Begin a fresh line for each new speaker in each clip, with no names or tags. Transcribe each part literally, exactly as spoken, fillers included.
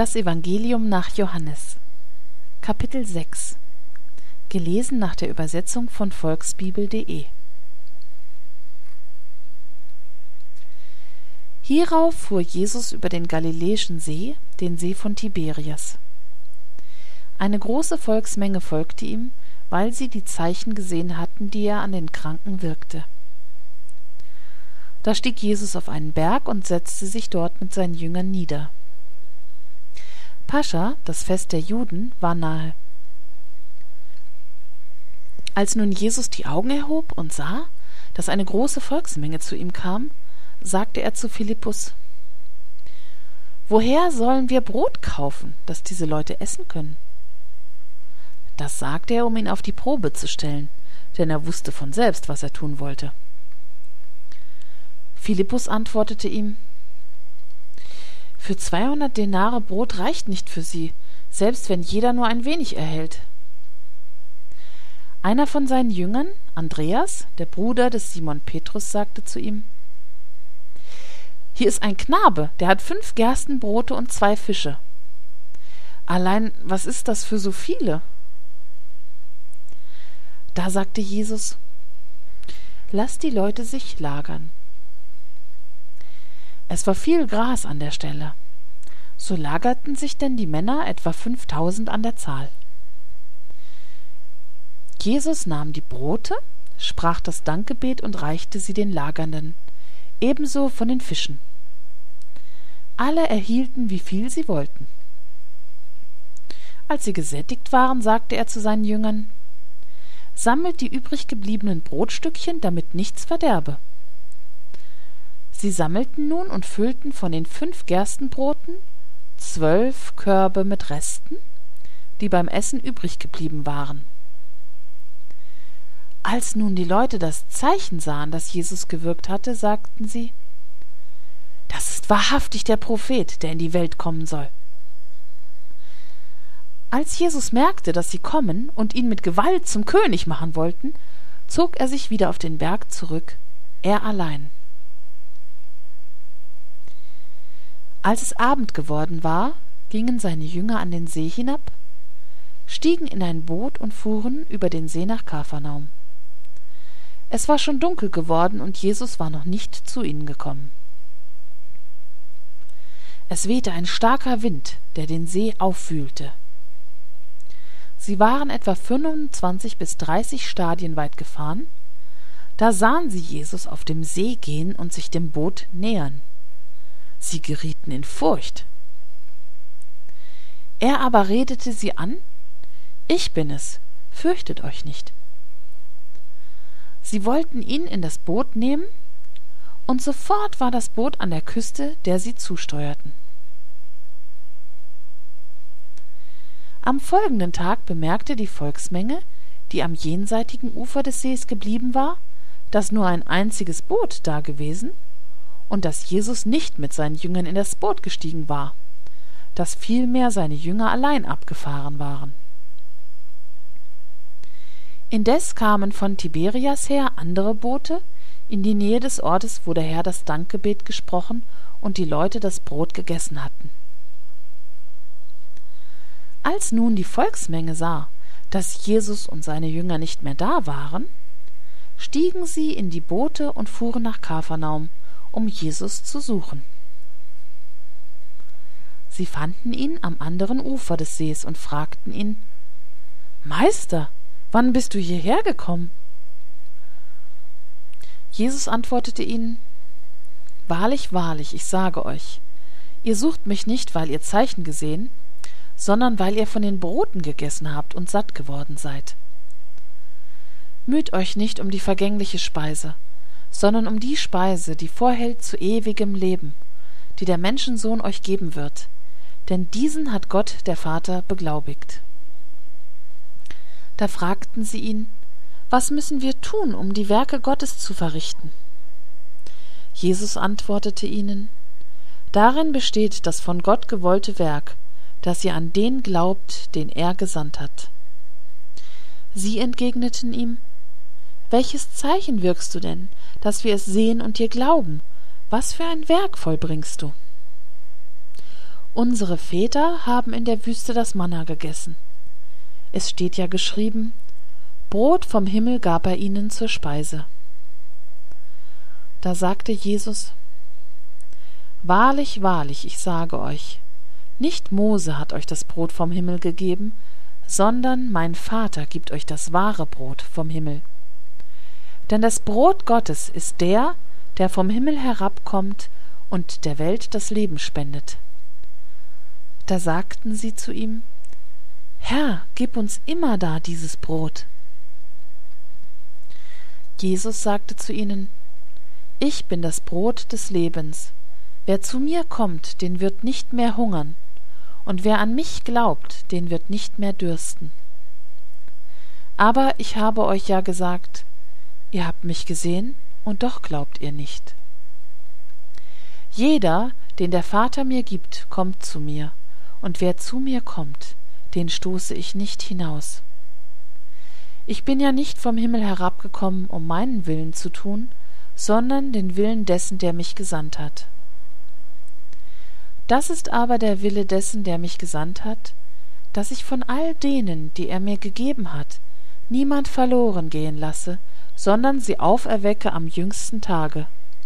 Das Evangelium nach Johannes, Kapitel sechs, gelesen nach der Übersetzung von volksbibel punkt de. Hierauf fuhr Jesus über den Galiläischen See, den See von Tiberias. Eine große Volksmenge folgte ihm, weil sie die Zeichen gesehen hatten, die er an den Kranken wirkte. Da stieg Jesus auf einen Berg und setzte sich dort mit seinen Jüngern nieder. Pascha, das Fest der Juden, war nahe. Als nun Jesus die Augen erhob und sah, dass eine große Volksmenge zu ihm kam, sagte er zu Philippus: »Woher sollen wir Brot kaufen, dass diese Leute essen können?« Das sagte er, um ihn auf die Probe zu stellen, denn er wusste von selbst, was er tun wollte. Philippus antwortete ihm: »Für zweihundert Denare Brot reicht nicht für sie, selbst wenn jeder nur ein wenig erhält.« Einer von seinen Jüngern, Andreas, der Bruder des Simon Petrus, sagte zu ihm: »Hier ist ein Knabe, der hat fünf Gerstenbrote und zwei Fische. Allein, was ist das für so viele?« Da sagte Jesus: »Lass die Leute sich lagern.« Es war viel Gras an der Stelle. So lagerten sich denn die Männer, etwa fünftausend an der Zahl. Jesus nahm die Brote, sprach das Dankgebet und reichte sie den Lagernden, ebenso von den Fischen. Alle erhielten, wie viel sie wollten. Als sie gesättigt waren, sagte er zu seinen Jüngern: »Sammelt die übrig gebliebenen Brotstückchen, damit nichts verderbe.« Sie sammelten nun und füllten von den fünf Gerstenbroten zwölf Körbe mit Resten, die beim Essen übrig geblieben waren. Als nun die Leute das Zeichen sahen, das Jesus gewirkt hatte, sagten sie: »Das ist wahrhaftig der Prophet, der in die Welt kommen soll.« Als Jesus merkte, dass sie kommen und ihn mit Gewalt zum König machen wollten, zog er sich wieder auf den Berg zurück, er allein. Als es Abend geworden war, gingen seine Jünger an den See hinab, stiegen in ein Boot und fuhren über den See nach Kapharnaum. Es war schon dunkel geworden und Jesus war noch nicht zu ihnen gekommen. Es wehte ein starker Wind, der den See aufwühlte. Sie waren etwa fünfundzwanzig bis dreißig Stadien weit gefahren, da sahen sie Jesus auf dem See gehen und sich dem Boot nähern. Sie gerieten in Furcht. Er aber redete sie an: »Ich bin es, fürchtet euch nicht.« Sie wollten ihn in das Boot nehmen, und sofort war das Boot an der Küste, der sie zusteuerten. Am folgenden Tag bemerkte die Volksmenge, die am jenseitigen Ufer des Sees geblieben war, dass nur ein einziges Boot dagewesen und dass Jesus nicht mit seinen Jüngern in das Boot gestiegen war, dass vielmehr seine Jünger allein abgefahren waren. Indes kamen von Tiberias her andere Boote in die Nähe des Ortes, wo der Herr das Dankgebet gesprochen und die Leute das Brot gegessen hatten. Als nun die Volksmenge sah, dass Jesus und seine Jünger nicht mehr da waren, stiegen sie in die Boote und fuhren nach Kapharnaum, um Jesus zu suchen. Sie fanden ihn am anderen Ufer des Sees und fragten ihn: »Meister, wann bist du hierher gekommen?« Jesus antwortete ihnen: »Wahrlich, wahrlich, ich sage euch, ihr sucht mich nicht, weil ihr Zeichen gesehen, sondern weil ihr von den Broten gegessen habt und satt geworden seid. Müht euch nicht um die vergängliche Speise, sondern um die Speise, die vorhält zu ewigem Leben, die der Menschensohn euch geben wird, denn diesen hat Gott, der Vater, beglaubigt.« Da fragten sie ihn: »Was müssen wir tun, um die Werke Gottes zu verrichten?« Jesus antwortete ihnen: »Darin besteht das von Gott gewollte Werk, dass ihr an den glaubt, den er gesandt hat.« Sie entgegneten ihm: »Welches Zeichen wirkst du denn, dass wir es sehen und dir glauben? Was für ein Werk vollbringst du?« Unsere Väter haben in der Wüste das Manna gegessen. Es steht ja geschrieben, Brot vom Himmel gab er ihnen zur Speise. Da sagte Jesus, Wahrlich, wahrlich, ich sage euch, nicht Mose hat euch das Brot vom Himmel gegeben, sondern mein Vater gibt euch das wahre Brot vom Himmel. Denn das Brot Gottes ist der, der vom Himmel herabkommt und der Welt das Leben spendet. Da sagten sie zu ihm, Herr, gib uns immerdar dieses Brot. Jesus sagte zu ihnen, Ich bin das Brot des Lebens. Wer zu mir kommt, den wird nicht mehr hungern, und wer an mich glaubt, den wird nicht mehr dürsten. Aber ich habe euch ja gesagt, ihr habt mich gesehen, und doch glaubt ihr nicht. Jeder, den der Vater mir gibt, kommt zu mir, und wer zu mir kommt, den stoße ich nicht hinaus. Ich bin ja nicht vom Himmel herabgekommen, um meinen Willen zu tun, sondern den Willen dessen, der mich gesandt hat. Das ist aber der Wille dessen, der mich gesandt hat, dass ich von all denen, die er mir gegeben hat, niemand verloren gehen lasse, sondern sie auferwecke am jüngsten Tage.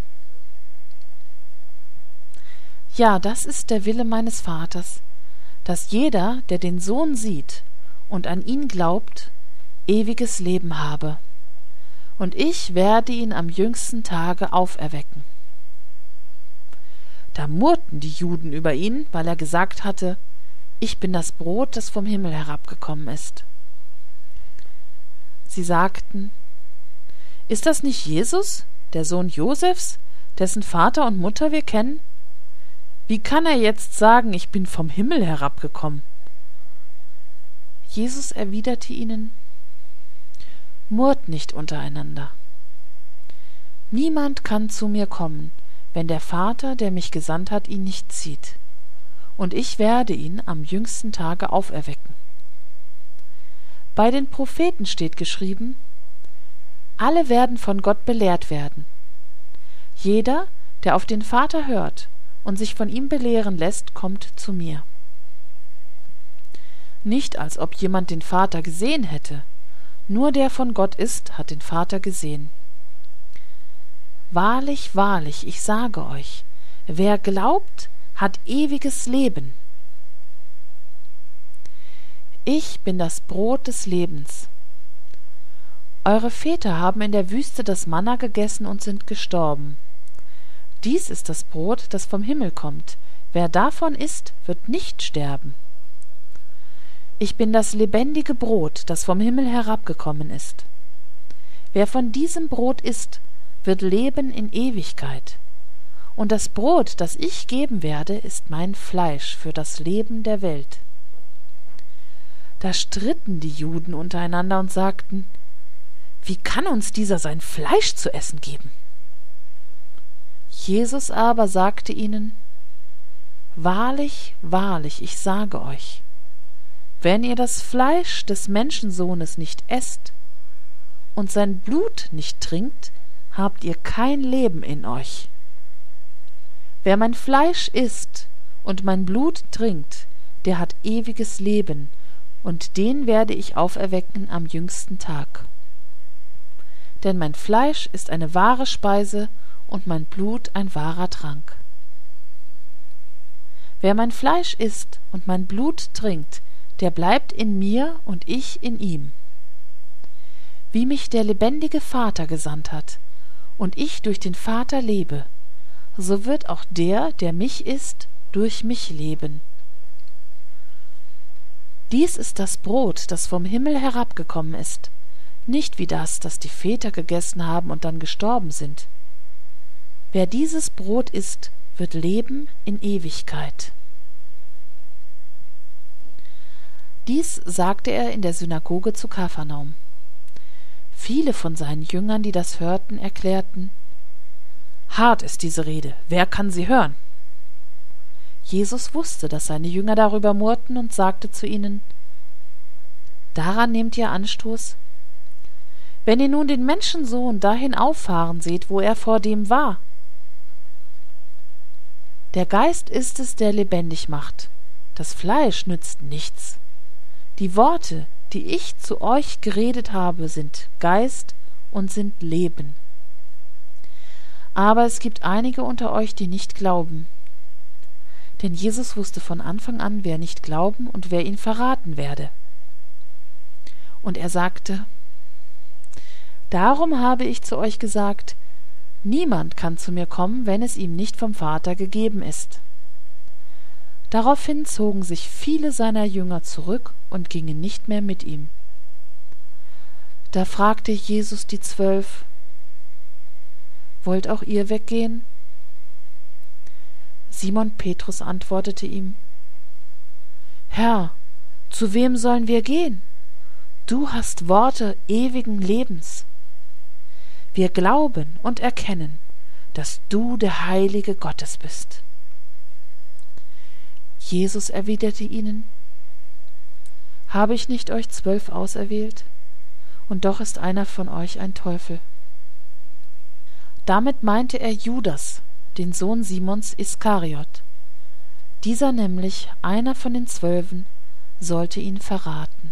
Ja, das ist der Wille meines Vaters, dass jeder, der den Sohn sieht und an ihn glaubt, ewiges Leben habe, und ich werde ihn am jüngsten Tage auferwecken. Da murrten die Juden über ihn, weil er gesagt hatte, Ich bin das Brot, das vom Himmel herabgekommen ist. Sie sagten, Ist das nicht Jesus, der Sohn Josefs, dessen Vater und Mutter wir kennen? Wie kann er jetzt sagen, ich bin vom Himmel herabgekommen? Jesus erwiderte ihnen, Murrt nicht untereinander. Niemand kann zu mir kommen, wenn der Vater, der mich gesandt hat, ihn nicht zieht. Und ich werde ihn am jüngsten Tage auferwecken. Bei den Propheten steht geschrieben, alle werden von Gott belehrt werden. Jeder, der auf den Vater hört und sich von ihm belehren lässt, kommt zu mir. Nicht, als ob jemand den Vater gesehen hätte, nur der von Gott ist, hat den Vater gesehen. Wahrlich, wahrlich, ich sage euch, wer glaubt, hat ewiges Leben. Ich bin das Brot des Lebens. Eure Väter haben in der Wüste das Manna gegessen und sind gestorben. Dies ist das Brot, das vom Himmel kommt. Wer davon isst, wird nicht sterben. Ich bin das lebendige Brot, das vom Himmel herabgekommen ist. Wer von diesem Brot isst, wird leben in Ewigkeit. Und das Brot, das ich geben werde, ist mein Fleisch für das Leben der Welt. Da stritten die Juden untereinander und sagten, Wie kann uns dieser sein Fleisch zu essen geben? Jesus aber sagte ihnen, Wahrlich, wahrlich, ich sage euch, wenn ihr das Fleisch des Menschensohnes nicht esst und sein Blut nicht trinkt, habt ihr kein Leben in euch. Wer mein Fleisch isst und mein Blut trinkt, der hat ewiges Leben, und den werde ich auferwecken am jüngsten Tag. Denn mein Fleisch ist eine wahre Speise und mein Blut ein wahrer Trank. Wer mein Fleisch isst und mein Blut trinkt, der bleibt in mir und ich in ihm. Wie mich der lebendige Vater gesandt hat, und ich durch den Vater lebe, so wird auch der, der mich isst, durch mich leben. Dies ist das Brot, das vom Himmel herabgekommen ist, nicht wie das, das die Väter gegessen haben und dann gestorben sind. Wer dieses Brot isst, wird leben in Ewigkeit. Dies sagte er in der Synagoge zu Kapharnaum. Viele von seinen Jüngern, die das hörten, erklärten, Hart ist diese Rede, wer kann sie hören? Jesus wusste, dass seine Jünger darüber murrten und sagte zu ihnen, Daran nehmt ihr Anstoß? Wenn ihr nun den Menschensohn dahin auffahren seht, wo er vordem war. Der Geist ist es, der lebendig macht. Das Fleisch nützt nichts. Die Worte, die ich zu euch geredet habe, sind Geist und sind Leben. Aber es gibt einige unter euch, die nicht glauben. Denn Jesus wusste von Anfang an, wer nicht glauben und wer ihn verraten werde. Und er sagte: Darum habe ich zu euch gesagt, niemand kann zu mir kommen, wenn es ihm nicht vom Vater gegeben ist. Daraufhin zogen sich viele seiner Jünger zurück und gingen nicht mehr mit ihm. Da fragte Jesus die Zwölf: Wollt auch ihr weggehen? Simon Petrus antwortete ihm: Herr, zu wem sollen wir gehen? Du hast Worte ewigen Lebens. Wir glauben und erkennen, dass du der Heilige Gottes bist. Jesus erwiderte ihnen: Habe ich nicht euch zwölf auserwählt? Und doch ist einer von euch ein Teufel. Damit meinte er Judas, den Sohn Simons Iskariot. Dieser nämlich, einer von den Zwölfen, sollte ihn verraten.